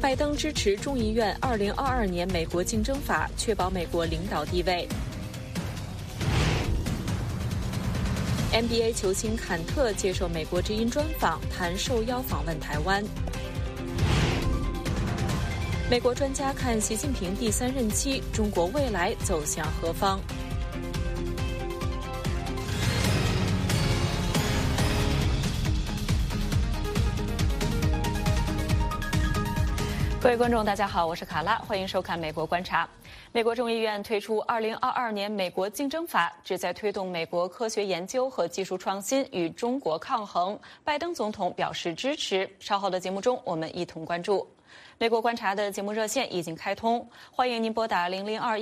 拜登支持众议院2022年美国竞争法，确保美国领导地位。NBA 球星坎特接受美国之音专访，谈受邀访问台湾。美国专家看习近平第3任期，中国未来走向何方？各位观众，大家好，我是卡拉，欢迎收看《美国观察》。美国众议院推出2022年美国竞争法，旨在推动美国科学研究和技术创新与中国抗衡。拜登总统表示支持。稍后的节目中，我们一同关注。美国观察的节目热线已经开通，欢迎您拨打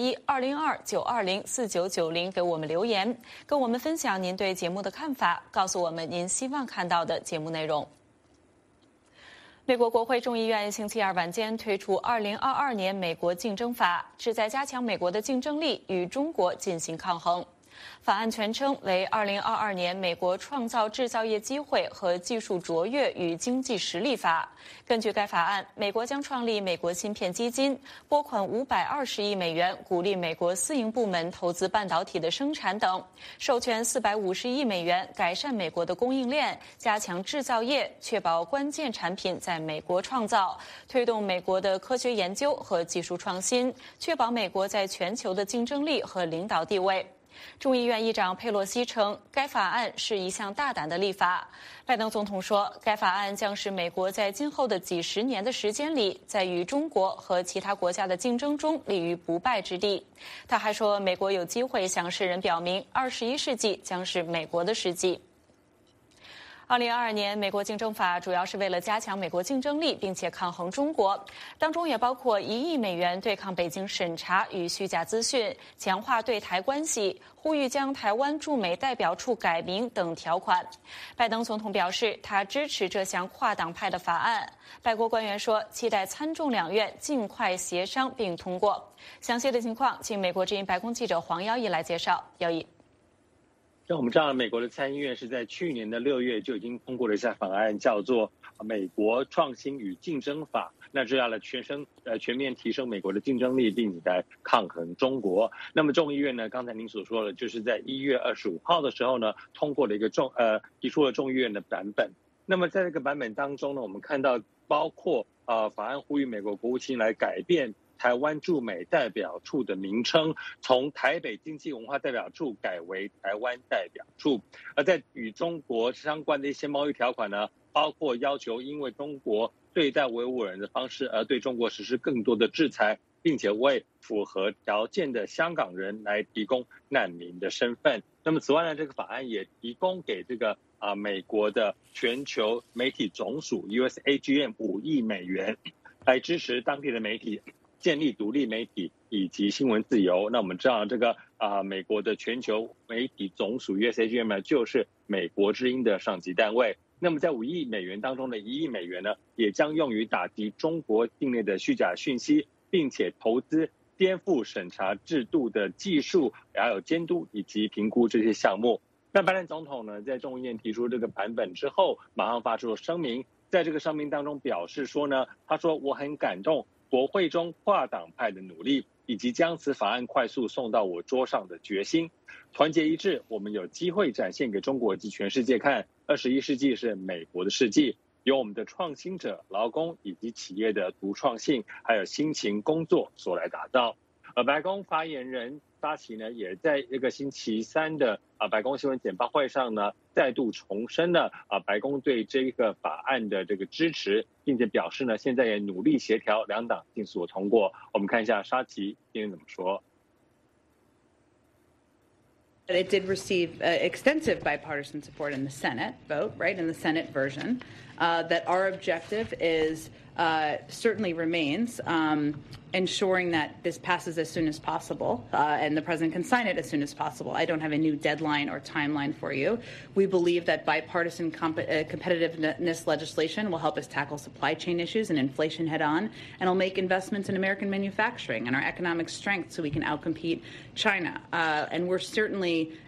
0021-202-920-4990给我们留言，跟我们分享您对节目的看法，告诉我们您希望看到的节目内容。美国国会众议院星期二晚间推出2022年美国竞争法，旨在加强美国的竞争力与中国进行抗衡。法案全称为2022年美国创造制造业机会和技术卓越与经济实力法。根据该法案，美国将创立美国芯片基金，拨款520亿美元，鼓励美国私营部门投资半导体的生产等，授权450亿美元，改善美国的供应链，加强制造业，确保关键产品在美国创造，推动美国的科学研究和技术创新，确保美国在全球的竞争力和领导地位。众议院议长佩洛西称，该法案是一项大胆的立法。拜登总统说，该法案将使美国在今后的几十年的时间里，在与中国和其他国家的竞争中立于不败之地。他还说，美国有机会向世人表明，21世纪将是美国的世纪。2022年美国竞争法主要是为了加强美国竞争力，并且抗衡中国，当中也包括1亿美元对抗北京审查与虚假资讯，强化对台关系，呼吁将台湾驻美代表处改名等条款。拜登总统表示，他支持这项跨党派的法案。白宫官员说，期待参众两院尽快协商并通过。详细的情况，请美国之音白宫记者黄耀义来介绍。耀义。 像我们知道，美国的参议院是在去年的6月就已经通过了一项法案，叫做《美国创新与竞争法》。那这样的全面提升美国的竞争力，并且来抗衡中国。那么众议院呢，刚才您所说的，就是在1月25号的时候呢，通过了一个提出了众议院的版本。那么在这个版本当中呢，我们看到包括法案呼吁美国国务卿来改变台湾驻美代表处的名称，从台北经济文化代表处改为台湾代表处。而在与中国相关的一些贸易条款呢，包括要求因为中国对待维吾尔人的方式而对中国实施更多的制裁，并且为符合条件的香港人来提供难民的身份。那么此外呢，这个法案也提供给这个美国的全球媒体总署 USAGM 5亿美元，来支持当地的媒体建立独立媒体以及新闻自由。那我们知道这个美国的全球媒体总署 USAGM 呢，就是美国之音的上级单位。那么在5亿美元当中的1亿美元呢，也将用于打击中国境内的虚假讯息，并且投资颠覆审查制度的技术，还有监督以及评估这些项目。那拜登总统呢，在众议院提出这个版本之后，马上发出了声明，在这个声明当中表示说呢，他说我很感动国会中跨党派的努力，以及将此法案快速送到我桌上的决心。团结一致，我们有机会展现给中国及全世界看，21世纪是美国的世纪，由我们的创新者、劳工以及企业的独创性，还有辛勤工作所来打造。而白宫发言人沙奇呢，也在这个星期三的白宫新闻简报会上呢，再度重申了白宫对这个法案的这个支持，并且表示呢，现在也努力协调两党尽速通过。我们看一下沙奇今天怎么说。 It did receive extensive bipartisan support in the Senate vote, right, in the Senate version, that our objective is certainly remains ensuring that this passes as soon as possible and the president can sign it as soon as possible. I don't have a new deadline or timeline for you. We believe that bipartisan competitiveness legislation will help us tackle supply chain issues and inflation head on, and will make investments in American manufacturing and our economic strength so we can outcompete China. And we're certainly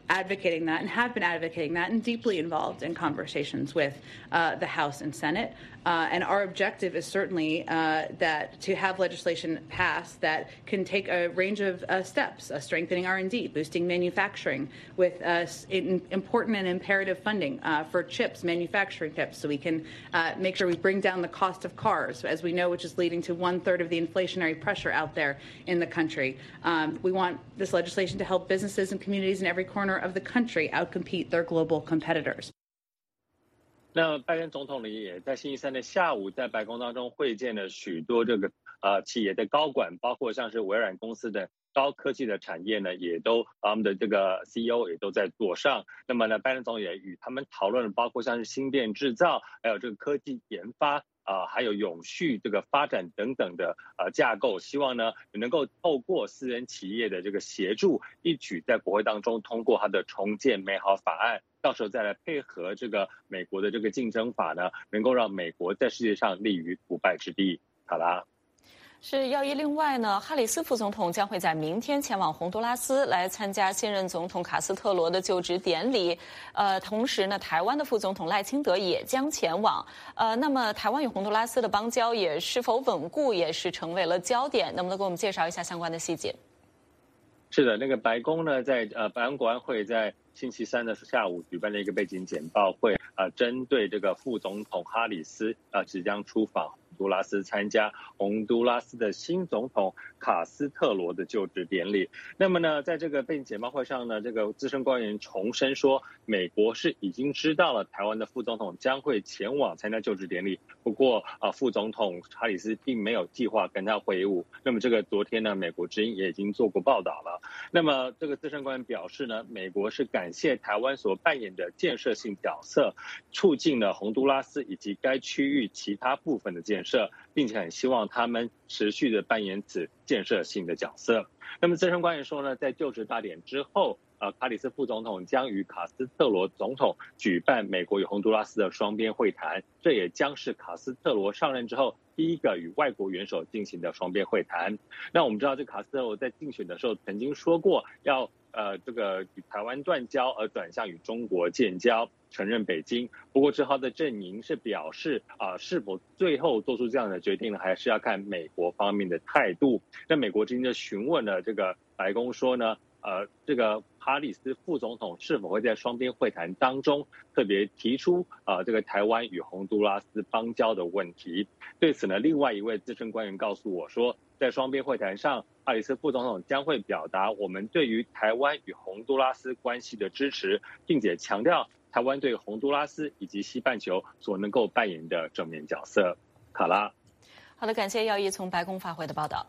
advocating that and have been advocating that and deeply involved in conversations with the House and Senate. And our objective is certainly that to have legislation passed that can take a range of steps, strengthening R&D, boosting manufacturing with important and imperative funding for chips, manufacturing chips, so we can make sure we bring down the cost of cars, as we know, which is leading to 1/3 of the inflationary pressure out there in the country. We want this legislation to help businesses and communities in every corner of the country outcompete their global competitors. 那拜登总统呢，也在星期三的下午在白宫当中会见了许多这个企业的高管，包括像是微软公司的高科技的产业呢，也都他们的这个 CEO 也都在座上。那么呢，拜登总统也与他们讨论了，包括像是芯片制造，还有这个科技研发。还有永续这个发展等等的架构，希望呢能够透过私人企业的这个协助，一举在国会当中通过它的重建美好法案，到时候再来配合这个美国的这个竞争法呢，能够让美国在世界上立于不败之地。好啦。 是要一。另外呢，哈里斯副总统将会在明天前往洪都拉斯来参加现任总统卡斯特罗的就职典礼。同时呢，台湾的副总统赖清德也将前往。那么台湾与洪都拉斯的邦交也是否稳固，也是成为了焦点。能不能给我们介绍一下相关的细节？ 是的，那个白宫呢，在白宫国安会在星期三的下午举办了一个背景简报会，针对这个副总统哈里斯即将出访洪都拉斯参加洪都拉斯的新总统卡斯特罗的就职典礼。那么呢，在这个背景简报会上呢，这个资深官员重申说，美国是已经知道了台湾的副总统将会前往参加就职典礼，不过副总统哈里斯并没有计划跟他会晤。那么这个昨天呢，美国之音也已经做过报道了。那么这个资深官员表示呢，美国是感谢台湾所扮演的建设性角色，促进了洪都拉斯以及该区域其他部分的建设，并且很希望他们持续的扮演此建设性的角色。那么资深官员说呢，在就职大典之后，卡里斯副总统将与卡斯特罗总统举办美国与洪都拉斯的双边会谈，这也将是卡斯特罗上任之后第一个与外国元首进行的双边会谈。那我们知道，这卡斯特罗在竞选的时候曾经说过要这个与台湾断交，而转向与中国建交，承认北京。不过之后的阵营是表示是否最后做出这样的决定呢，还是要看美国方面的态度。那美国之音就询问了这个白宫说呢，这个哈里斯副总统是否会在双边会谈当中特别提出这个台湾与洪都拉斯邦交的问题。对此呢，另外一位资深官员告诉我说，在双边会谈上，哈里斯副总统将会表达我们对于台湾与洪都拉斯关系的支持，并且强调台湾对洪都拉斯以及西半球所能够扮演的正面角色。卡拉。 好的，感谢耀一从白宫发回的报道。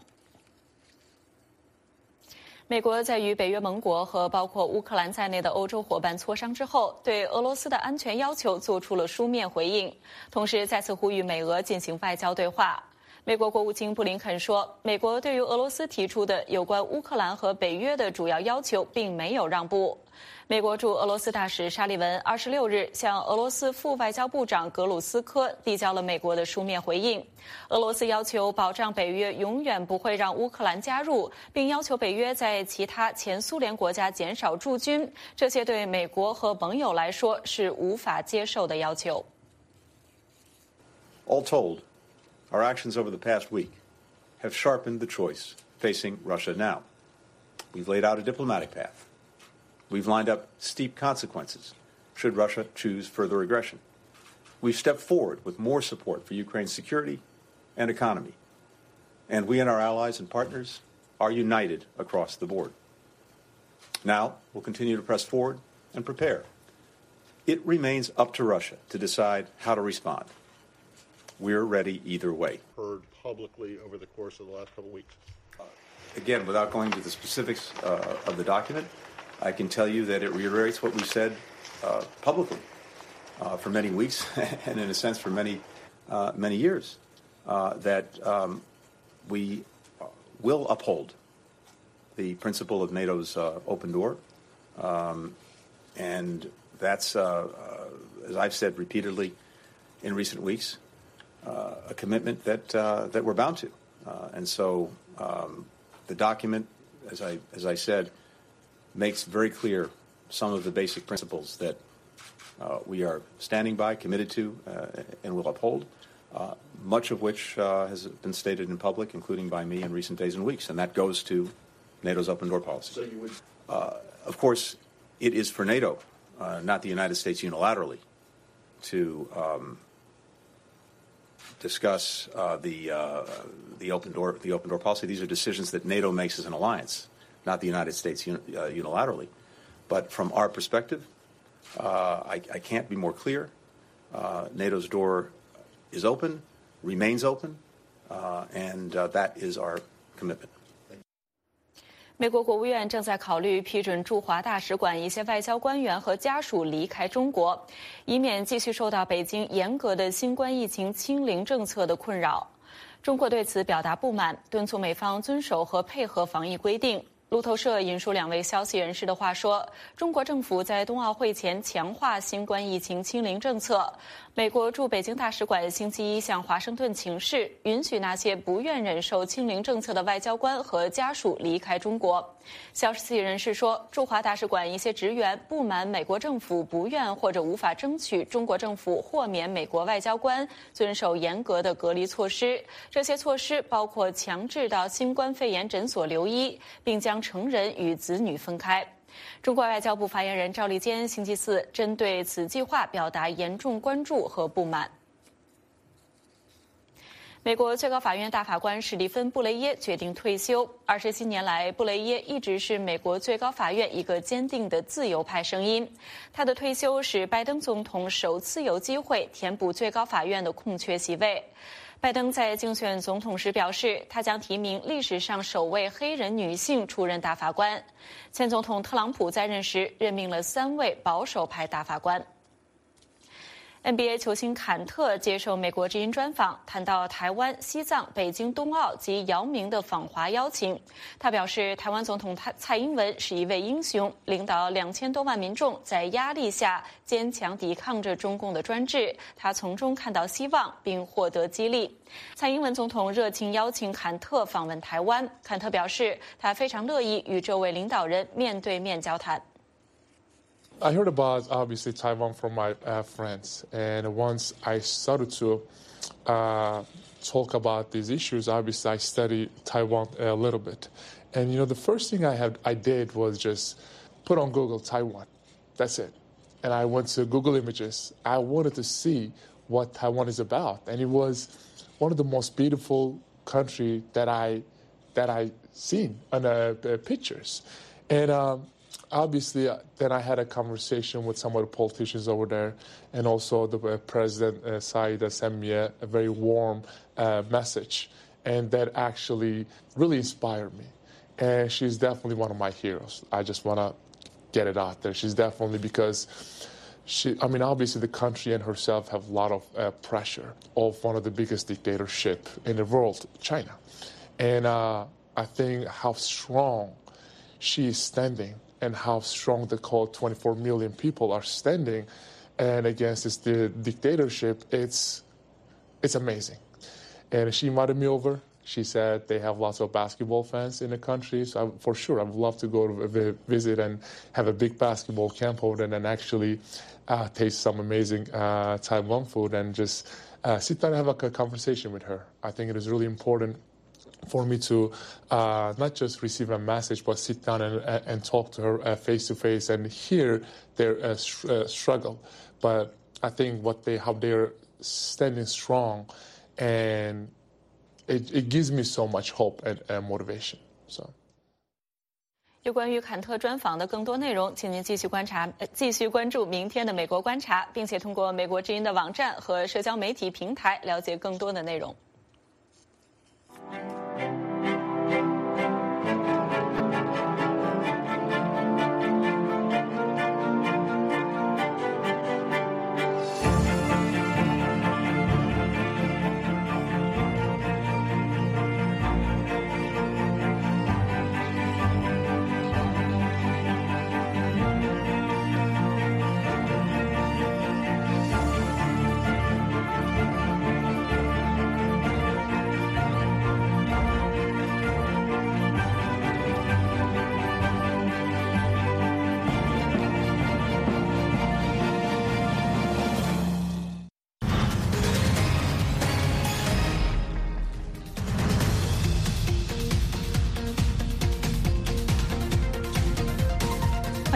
美国在与北约盟国和包括乌克兰在内的欧洲伙伴磋商之后，对俄罗斯的安全要求做出了书面回应，同时再次呼吁美俄进行外交对话。美国国务卿布林肯说，美国对于俄罗斯提出的有关乌克兰和北约的主要要求并没有让步。美国驻俄罗斯大使沙利文26日向俄罗斯副外交部长格鲁斯科递交了美国的书面回应。俄罗斯要求保障北约永远不会让乌克兰加入，并要求北约在其他前苏联国家减少驻军，这些对美国和盟友来说是无法接受的要求。 All told, our actions over the past week have sharpened the choice facing Russia now. We've laid out a diplomatic path. We've lined up steep consequences should Russia choose further aggression. We've stepped forward with more support for Ukraine's security and economy. And we and our allies and partners are united across the board. Now, we'll continue to press forward and prepare. It remains up to Russia to decide how to respond. We're ready either way. Heard publicly over the course of the last couple of weeks. Again, without going to the specifics of the document, I can tell you that it reiterates what we've said publicly for many weeks and, in a sense, for many years, that we will uphold the principle of NATO's open door. And that's, as I've said repeatedly in recent weeks, a commitment that we're bound to. And so the document, as I said, makes very clear some of the basic principles that we are standing by, committed to, and will uphold, much of which has been stated in public, including by me in recent days and weeks, and that goes to NATO's open door policy. So you would, of course, it is for NATO, not the United States unilaterally, to discuss the open door policy. These are decisions that NATO makes as an alliance, not the United States unilaterally. But from our perspective, I can't be more clear. NATO's door is open, remains open, and that is our commitment. 美国国务院正在考虑批准驻华大使馆一些外交官员和家属离开中国，以免继续受到北京严格的新冠疫情清零政策的困扰。中国对此表达不满，敦促美方遵守和配合防疫规定。路透社引述2位消息人士的话说，中国政府在冬奥会前强化新冠疫情清零政策。美国驻北京大使馆星期一向华盛顿请示，允许那些不愿忍受清零政策的外交官和家属离开中国。消息人士说，驻华大使馆一些职员不满美国政府不愿或者无法争取中国政府豁免美国外交官遵守严格的隔离措施。这些措施包括强制到新冠肺炎诊所留医，并将成人与子女分开。中国外交部发言人赵立坚星期四针对此计划表达严重关注和不满。美国最高法院大法官史蒂芬·布雷耶决定退休。27年来，布雷耶一直是美国最高法院一个坚定的自由派声音。他的退休使拜登总统首次有机会填补最高法院的空缺席位。拜登在竞选总统时表示，他将提名历史上首位黑人女性出任大法官。前总统特朗普在任时任命了3位保守派大法官。NBA 球星坎特接受美国之音专访，谈到台湾、西藏、北京冬奥及姚明的访华邀请。他表示，台湾总统蔡英文是一位英雄，领导2000多万民众在压力下坚强抵抗着中共的专制，他从中看到希望并获得激励。蔡英文总统热情邀请坎特访问台湾，坎特表示，他非常乐意与这位领导人面对面交谈。 I heard about, obviously, Taiwan from my friends. And once I started to talk about these issues, obviously, I studied Taiwan a little bit. And, the first thing I did was just put on Google Taiwan. That's it. And I went to Google Images. I wanted to see what Taiwan is about. And it was one of the most beautiful country that I seen on the pictures. And obviously, then I had a conversation with some of the politicians over there, and also the President Saida sent me a very warm message, and that actually really inspired me. And she's definitely one of my heroes. I just want to get it out there. She's definitely, because obviously the country and herself have a lot of pressure of one of the biggest dictatorship in the world, China. And I think how strong she is standing, and how strong the call 24 million people are standing and against this dictatorship, it's amazing. And she invited me over. She said they have lots of basketball fans in the country, so for sure I would love to go to visit and have a big basketball camp over there and actually taste some amazing Taiwan food and just sit down and have a conversation with her. I think it is really important for me to not just receive a message, but sit down and talk to her face to face and hear their struggle. But I think how they're standing strong, and it gives me so much hope and motivation. So. 有关于坎特专访的更多内容，请您继续关注明天的美国观察，并且通过美国之音的网站和社交媒体平台了解更多的内容。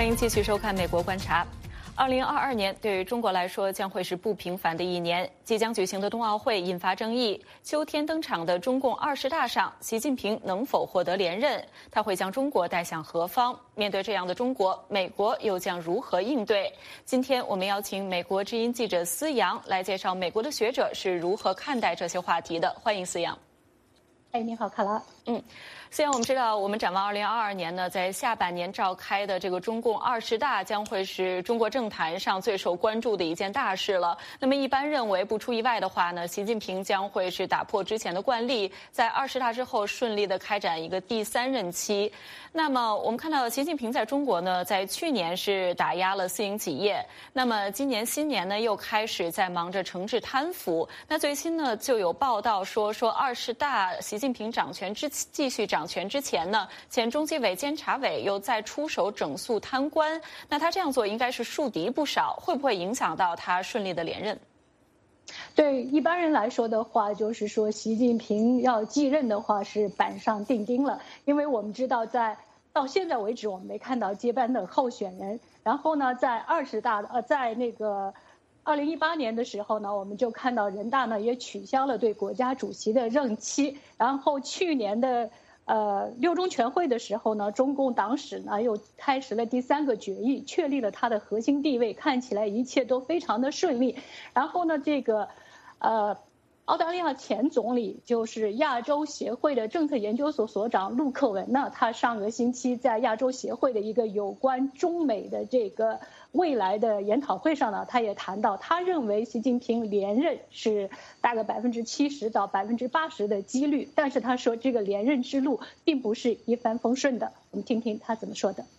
欢迎继续收看《美国观察》。2022年对于中国来说将会是不平凡的一年。即将举行的冬奥会引发争议，秋天登场的中共20大上，习近平能否获得连任？他会将中国带向何方？面对这样的中国，美国又将如何应对？今天我们邀请美国之音记者思阳来介绍美国的学者是如何看待这些话题的。欢迎思阳。 你好，卡拉。 虽然我们知道，我们展望2022年呢，在下半年召开的这个中共20大将会是中国政坛上最受关注的一件大事了。那么一般认为，不出意外的话呢，习近平将会是打破之前的惯例，在20大之后顺利的开展一个第3任期。那么我们看到，习近平在中国呢，在去年是打压了私营企业，那么今年新年呢，又开始在忙着惩治贪腐。那最新呢，就有报道说20大习近平继续掌权之前呢，前中纪委监察委又再出手整肃贪官。那他这样做应该是树敌不少，会不会影响到他顺利的连任？ 对一般人来说的话，就是说习近平要继任的话是板上钉钉了，因为我们知道到现在为止我们没看到接班的候选人。然后呢，在在那个2018年的时候呢，我们就看到人大呢也取消了对国家主席的任期。然后去年的6中全会的时候呢，中共党史呢又开始了第3个决议，确立了它的核心地位，看起来一切都非常的顺利。然后呢，这个澳大利亚前总理就是亚洲协会的政策研究所所长陆克文呢，他上个星期在亚洲协会的一个有关中美的这个未来的研讨会上呢，他也谈到，他认为习近平连任是大概70%到80%的几率，但是他说这个连任之路并不是一帆风顺的。我们听听他怎么说的。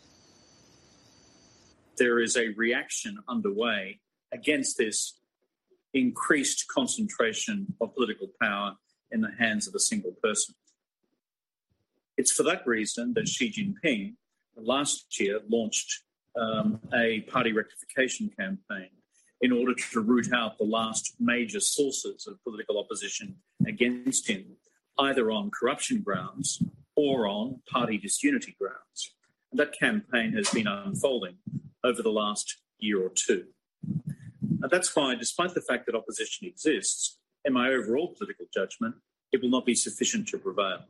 There is a reaction underway against this increased concentration of political power in the hands of a single person. It's for that reason that Xi Jinping last year launched a party rectification campaign in order to root out the last major sources of political opposition against him, either on corruption grounds or on party disunity grounds. And that campaign has been unfolding over the last year or two. And that's why, despite the fact that opposition exists, in my overall political judgment, it will not be sufficient to prevail.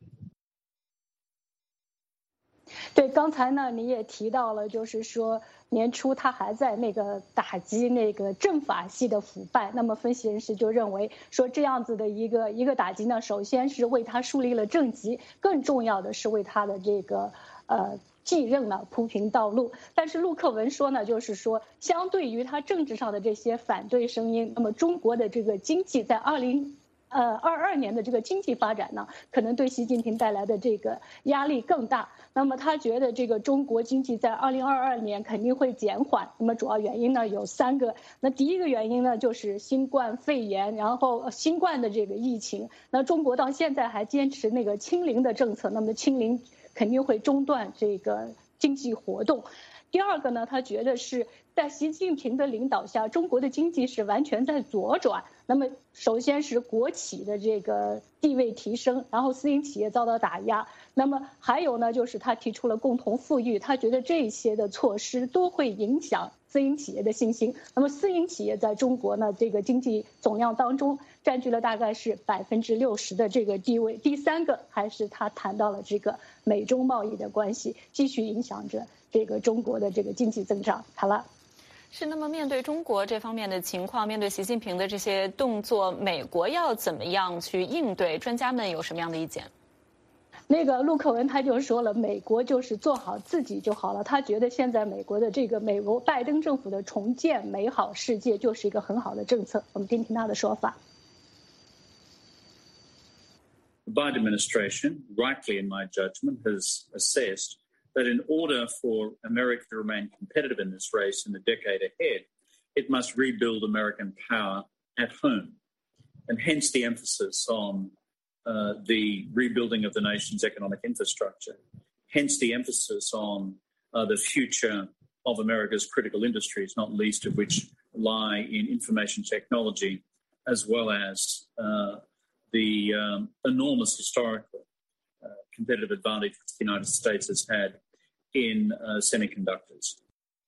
对，刚才呢你也提到了，就是说年初他还在那个打击那个政法系的腐败。那么分析人士就认为说，这样子的一个打击呢，首先是为他树立了政绩，更重要的是为他的这个继任呢铺平道路。但是陆克文说呢，就是说相对于他政治上的这些反对声音，那么中国的这个经济在2022年的这个经济发展呢，可能对习近平带来的这个压力更大。那么他觉得这个中国经济在2022年肯定会减缓。那么主要原因呢有3个。那第一个原因呢就是新冠肺炎，然后新冠的这个疫情。那中国到现在还坚持那个清零的政策，那么清零肯定会中断这个经济活动。第二个呢，他觉得是在习近平的领导下，中国的经济是完全在左转。那么首先是国企的这个地位提升，然后私营企业遭到打压。那么还有呢，就是他提出了共同富裕，他觉得这些的措施都会影响私营企业的信心。那么私营企业在中国呢，这个经济总量当中占据了大概是60%的这个地位。第3个还是他谈到了这个美中贸易的关系，继续影响着这个中国的这个经济增长。好了。 是，那么面对中国这方面的情况，面对习近平的这些动作，美国要怎么样去应对？专家们有什么样的意见？ 那个陆克文他就说了，美国就是做好自己就好了。他觉得现在美国拜登政府的重建美好世界就是一个很好的政策。我们听听他的说法。 The Biden administration, rightly in my judgment, has assessed that in order for America to remain competitive in this race in the decade ahead, it must rebuild American power at home. And hence the emphasis on the rebuilding of the nation's economic infrastructure, hence the emphasis on the future of America's critical industries, not least of which lie in information technology, as well as the enormous historical competitive advantage which the United States has had in semiconductors.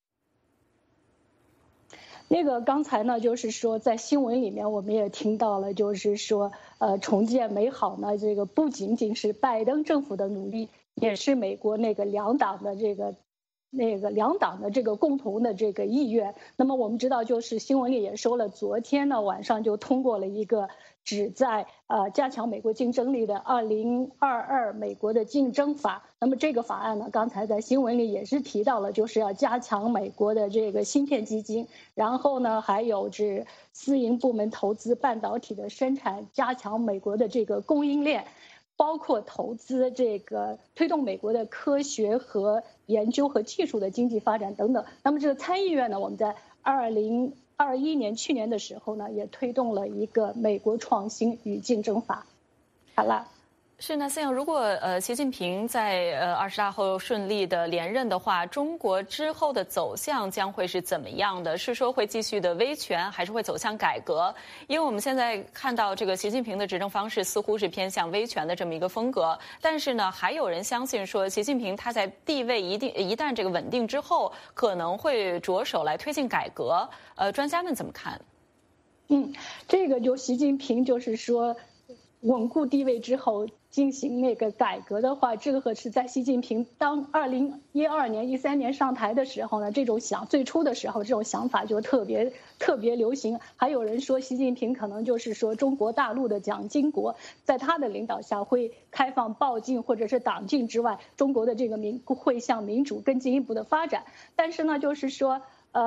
那个刚才呢，就是说在新闻里面我们也听到了，就是说重建美好呢，这个不仅仅是拜登政府的努力，也是美国那个两党的这个共同的这个意愿。那么我们知道，就是新闻里也说了，昨天呢晚上就通过了一个旨在加强美国竞争力的2022美国的竞争法。那么这个法案呢，刚才在新闻里也是提到了，就是要加强美国的这个芯片基金，然后呢还有是私营部门投资半导体的生产，加强美国的这个供应链。包括投资这个推动美国的科学和研究和技术的经济发展等等。那么这个参议院呢，我们在2021年去年的时候呢，也推动了一个美国创新与竞争法。好了。 是那这样，如果习近平在20大后顺利的连任的话，中国之后的走向将会是怎么样的？是说会继续的威权，还是会走向改革？因为我们现在看到这个习近平的执政方式似乎是偏向威权的这么一个风格，但是呢，还有人相信说，习近平他在地位一旦这个稳定之后，可能会着手来推进改革。专家们怎么看？ 这个就习近平就是说稳固地位之后进行那个改革的话，这个是在习近平当2012年、13年上台的时候呢，这种最初的时候这种想法就特别流行。还有人说，习近平可能就是说中国大陆的蒋经国，在他的领导下会开放报禁或者是党禁之外，中国的这个会向民主更进一步的发展。但是呢，就是说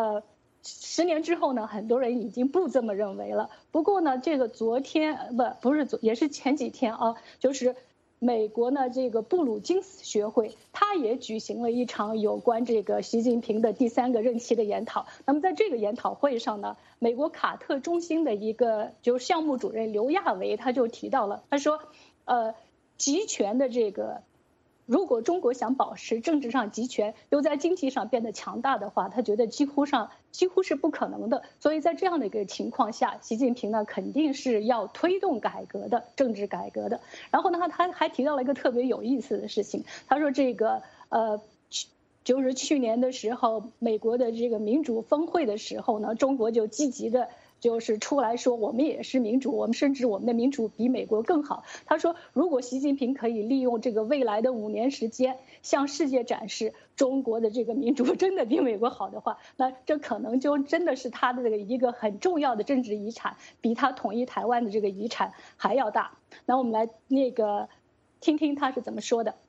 10年之后呢，很多人已经不这么认为了。不过呢，这个也是前几天啊，就是美国呢这个布鲁金斯学会，他也举行了一场有关这个习近平的第3个任期的研讨。那么在这个研讨会上呢，美国卡特中心的一个就是项目主任刘亚维他就提到了，他说，集权的这个。如果中国想保持政治上集权，又在经济上变得强大的话，他觉得几乎是不可能的。所以在这样的一个情况下，习近平呢肯定是要推动改革的，政治改革的。然后呢，他还提到了一个特别有意思的事情，他说这个就是去年的时候，美国的这个民主峰会的时候呢，中国就积极的。就是出来说我们也是民主，我们甚至我们的民主比美国更好。他说，如果习近平可以利用这个未来的5年时间，向世界展示中国的这个民主真的比美国好的话，那这可能就真的是他的这个一个很重要的政治遗产，比他统一台湾的这个遗产还要大。那我们来听听他是怎么说的。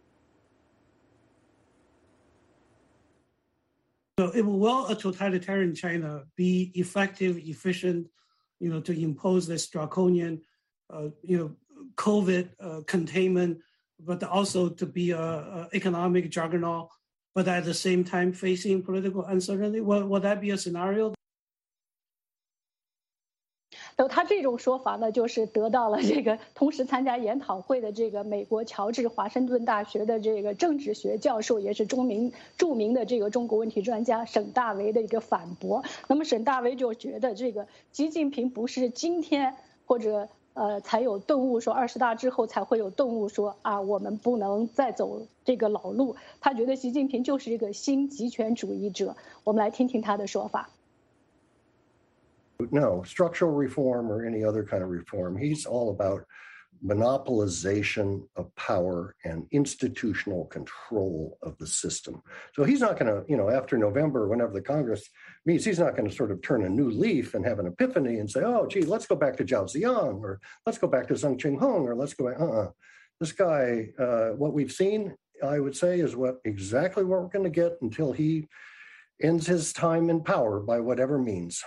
So will a totalitarian China be effective, efficient, to impose this draconian, COVID containment, but also to be a economic juggernaut, but at the same time facing political uncertainty? Will that be a scenario? 他这种说法呢，就是得到了这个同时参加研讨会的这个美国乔治华盛顿大学的这个政治学教授，也是著名的这个中国问题专家沈大为的一个反驳。那么沈大为就觉得这个习近平不是今天或者才有顿悟，说20大之后才会有顿悟，说我们不能再走这个老路。他觉得习近平就是一个新极权主义者。我们来听听他的说法。 No, structural reform or any other kind of reform. He's all about monopolization of power and institutional control of the system. So he's not going to, after November, whenever the Congress meets, he's not going to sort of turn a new leaf and have an epiphany and say, oh, gee, let's go back to Zhao Ziyang, or let's go back to Zheng Qinghong, or let's go back. This guy, what we've seen, I would say, is exactly what we're going to get until he ends his time in power by whatever means.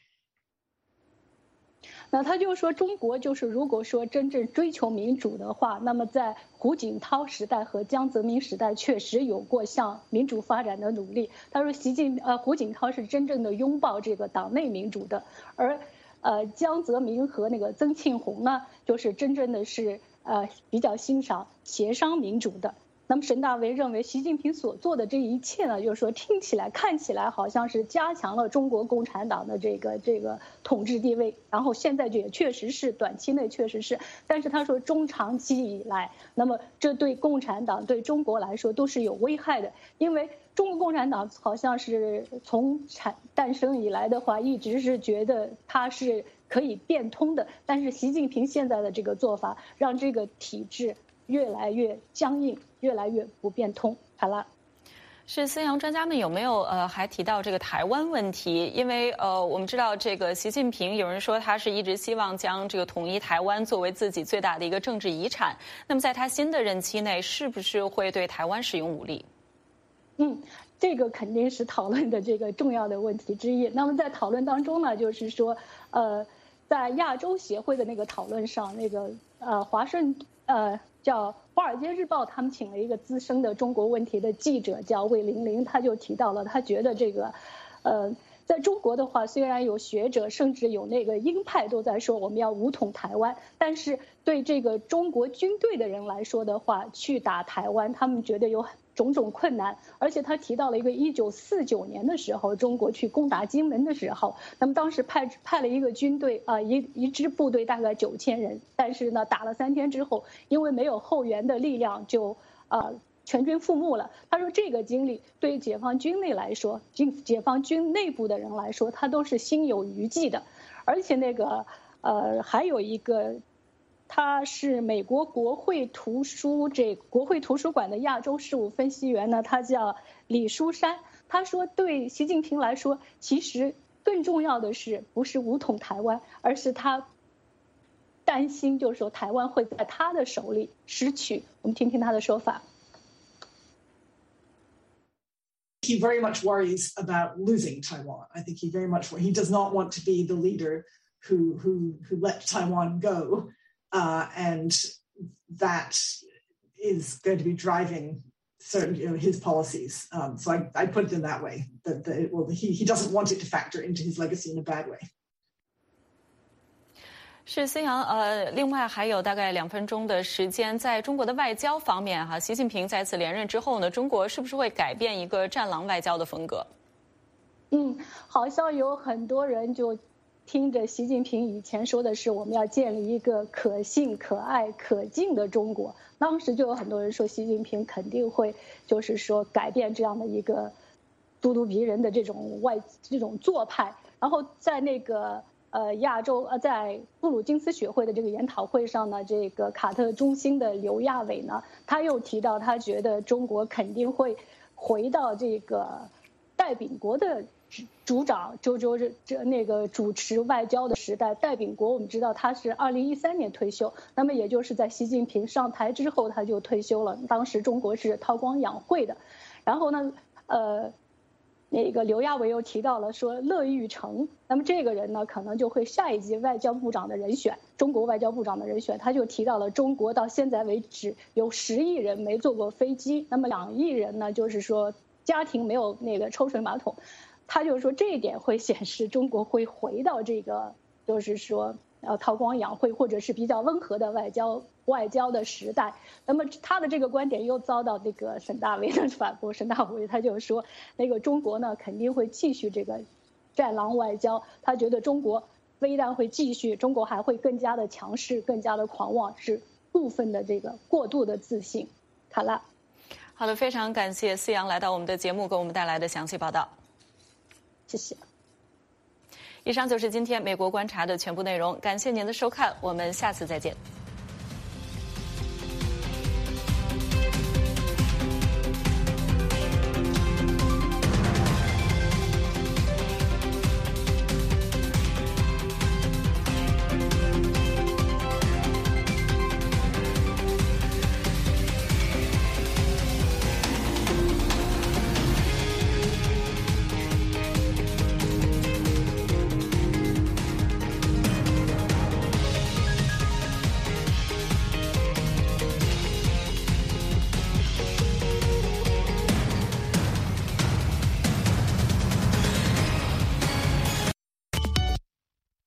那他就说，中国就是如果说真正追求民主的话，那么在胡锦涛时代和江泽民时代确实有过向民主发展的努力。他说，胡锦涛是真正的拥抱这个党内民主的，而江泽民和那个曾庆红呢，就是真正的是比较欣赏协商民主的。 那么沈大为认为，习近平所做的这一切呢，就是说听起来、看起来好像是加强了中国共产党的这个统治地位，然后现在也确实是短期内确实是，但是他说中长期以来，那么这对共产党、对中国来说都是有危害的，因为中国共产党好像是从诞生以来的话，一直是觉得它是可以变通的，但是习近平现在的这个做法，让这个体制越来越僵硬，越来越不变通。好了。 是思阳专家们有没有还提到这个台湾问题？因为我们知道这个习近平有人说他是一直希望将这个统一台湾作为自己最大的一个政治遗产。那么在他新的任期内，是不是会对台湾使用武力？ 这个肯定是讨论的这个重要的问题之一。那么在讨论当中呢，就是说在亚洲协会的那个讨论上，那个叫《华尔街日报》，他们请了一个资深的中国问题的记者，叫魏玲玲，他就提到了，他觉得这个，在中国的话，虽然有学者，甚至有那个鹰派都在说我们要武统台湾，但是对这个中国军队的人来说的话，去打台湾，他们觉得有种种困难。而且他提到了一个1949年的时候，中国去攻打金门的时候，那么当时派了一个军队一支部队大概9000人，但是呢打了3天之后，因为没有后援的力量，就全军覆没了。他说这个经历对解放军内来说，解放军内部的人来说，他都是心有余悸的。而且那个还有一个，他是美国国会图书馆的亚洲事务分析员呢，他叫李书山。他说对习近平来说，其实更重要的是不是武统台湾，而是他担心就是说台湾会在他的手里失去。我们听听他的说法。 He very much worries about losing Taiwan. I think he does not want to be the leader who let Taiwan go, and that is going to be driving certain his policies. So I put it in that way, that he doesn't want it to factor into his legacy in a bad way. 是思阳，另外还有大概2分钟的时间，在中国的外交方面哈，习近平再次连任之后呢，中国是不是会改变一个战狼外交的风格？ 好像有很多人就听着习近平以前说的是我们要建立一个可信、可爱、可敬的中国，当时就有很多人说习近平肯定会就是说改变这样的一个咄咄逼人的这种做派，然后在那个。在布鲁金斯学会的这个研讨会上呢，这个卡特中心的刘亚伟呢，他又提到，他觉得中国肯定会回到这个戴秉国的主持外交的时代。戴秉国我们知道他是2013年退休，那么也就是在习近平上台之后他就退休了。当时中国是韬光养晦的，然后呢，那个刘亚伟又提到了说乐玉成，那么这个人呢可能就会下一届外交部长的人选，中国外交部长的人选。他就提到了中国到现在为止有10亿人没坐过飞机，那么2亿人呢就是说家庭没有那个抽水马桶，他就说这一点会显示中国会回到这个就是说韬光养晦或者是比较温和的外交的时代。那么他的这个观点又遭到那个沈大为的反驳。沈大为他就说，那个中国呢肯定会继续这个战狼外交，他觉得中国非但会继续，中国还会更加的强势，更加的狂妄，是部分的这个过度的自信。好了， 好的，非常感谢思阳来到我们的节目，给我们带来的详细报道。 谢谢。 以上就是今天美国观察的全部内容，感谢您的收看，我们下次再见。